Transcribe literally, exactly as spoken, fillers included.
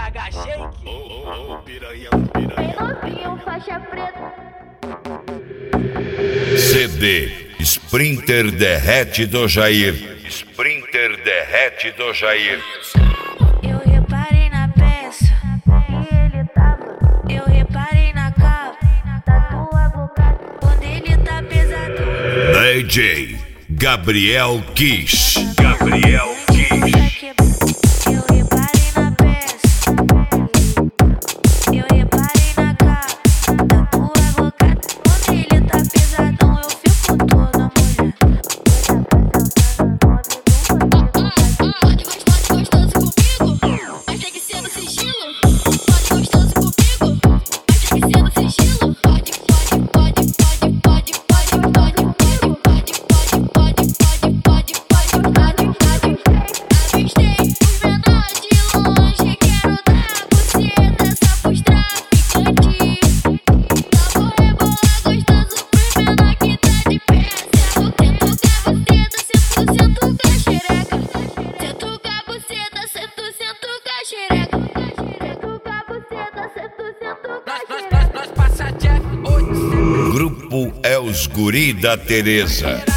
H Shake. Bem novinho, faixa preta. C D Sprinter Derrete do Jair. Sprinter Derrete do Jair. Eu reparei na peça E ele tava eu reparei na capa da tua boca. quando ele tá pesado. D J Gabriel Kiss. Gabriel Kiss. Eu reparei na peça eu reparei na capa da tua boca quando ele tá pesadão. Eu fico toda mulher. Pode gostar de gostoso comigo, mas tem que ser no sigilo. Pode gostoso comigo, mas tem que ser no sigilo. Pode, pode, pode, pode, pode, pode, pode, pode, pode, pode, pode, pode, pode, pode, pode, pode. Avistei os menores de longe, quero dar buceta só pros traficantes. Só vou rebolar gostoso pros menor que tá de pé. Sento com a buceta, sento, sento com a xereca. Sento com a buceta, sento, sento com a xereca. Nós, nós, nós, nós passa Jeff, oi, Grupo É os Guri da Teresa.